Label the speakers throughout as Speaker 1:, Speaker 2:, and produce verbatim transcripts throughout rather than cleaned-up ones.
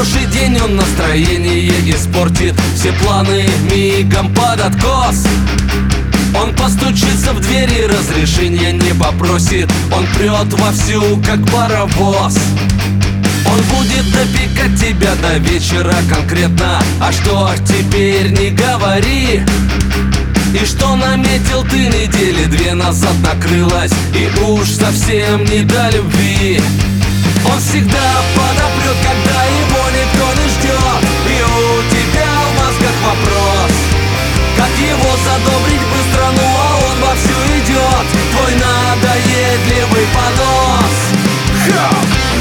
Speaker 1: хороший день он настроение испортит, все планы мигом под откос. Он постучится в дверь и разрешения не попросит, он прет вовсю, как паровоз. Он будет допекать тебя до вечера конкретно, а что теперь не говори. И что наметил ты недели две назад накрылась, и уж совсем не до любви. Он всегда подопрет, когда его никто не ждет, и у тебя в мозгах вопрос, как его задобрить быстро, ну а он вовсю идет, твой надоедливый понос. Ха!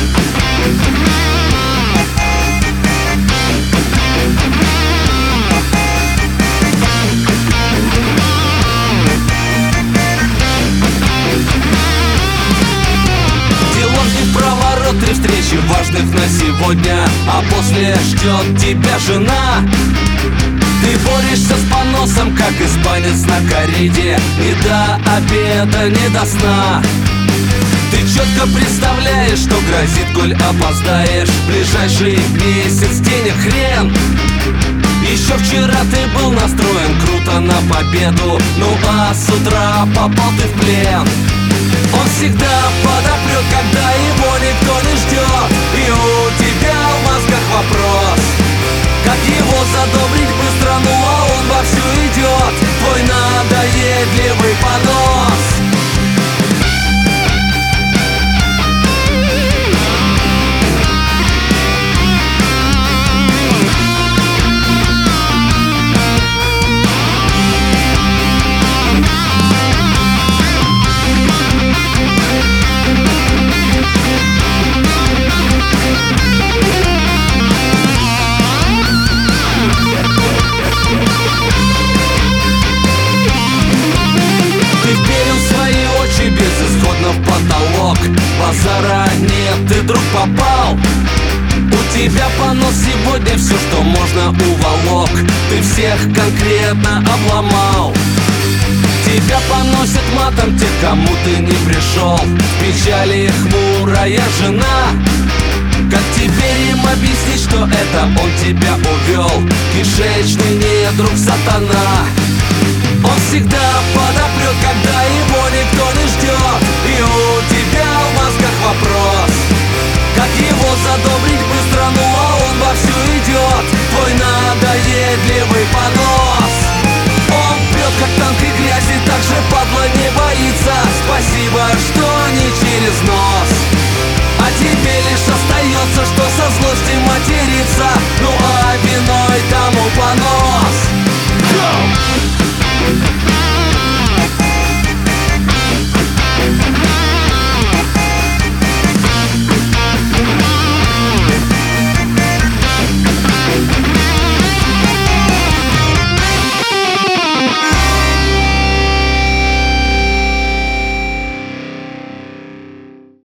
Speaker 1: Три встречи важных на сегодня, а после ждет тебя жена. Ты борешься с поносом, как испанец на кориде, не до обеда, не до сна. Ты четко представляешь, что грозит, коль опоздаешь. В ближайший месяц денег хрен. Еще вчера ты был настроен круто на победу, ну а с утра попал ты в плен. Он всегда подопрет, когда его никто не ждет, и у тебя в мозгах вопрос, как его задобрить быстро, ну а он вовсю идет, твой надоедливый понос. Базара нет, ты, друг, попал. У тебя понос сегодня, все, что можно, уволок. Ты всех конкретно обломал. Тебя поносят матом те, кому ты не пришел. В печали хмурая жена. Как теперь им объяснить, что это он тебя увел? Кишечный недруг сатана. Он всегда подопрет, когда его никто не ждет, и у тебя в мозгах вопрос, как его задобрить быстро, ну а он вовсю идет, твой надоедливый понос. Он пьет, как танк и грязь, и так же падла не боится. Спасибо, что не через нос. А тебе лишь остается, что со злости материться, ну а виной тому понос.